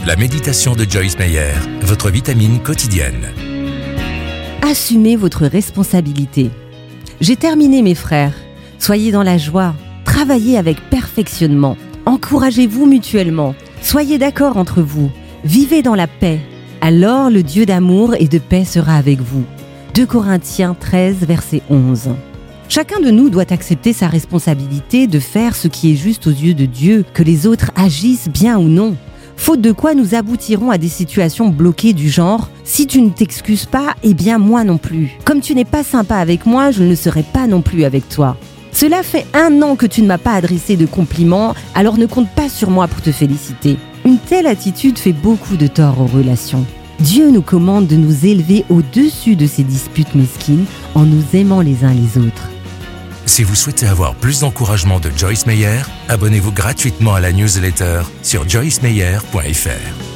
La méditation de Joyce Meyer, votre vitamine quotidienne. Assumez votre responsabilité. J'ai terminé mes frères. Soyez dans la joie. Travaillez avec perfectionnement. Encouragez-vous mutuellement. Soyez d'accord entre vous. Vivez dans la paix. Alors le Dieu d'amour et de paix sera avec vous. 2 Corinthiens 13, verset 11. Chacun de nous doit accepter sa responsabilité de faire ce qui est juste aux yeux de Dieu, que les autres agissent bien ou non. Faute de quoi nous aboutirons à des situations bloquées du genre « si tu ne t'excuses pas, eh bien moi non plus. Comme tu n'es pas sympa avec moi, je ne le serai pas non plus avec toi. Cela fait 1 an que tu ne m'as pas adressé de compliments, alors ne compte pas sur moi pour te féliciter. » Une telle attitude fait beaucoup de tort aux relations. Dieu nous commande de nous élever au-dessus de ces disputes mesquines en nous aimant les uns les autres. Si vous souhaitez avoir plus d'encouragement de Joyce Meyer, abonnez-vous gratuitement à la newsletter sur joycemeyer.fr.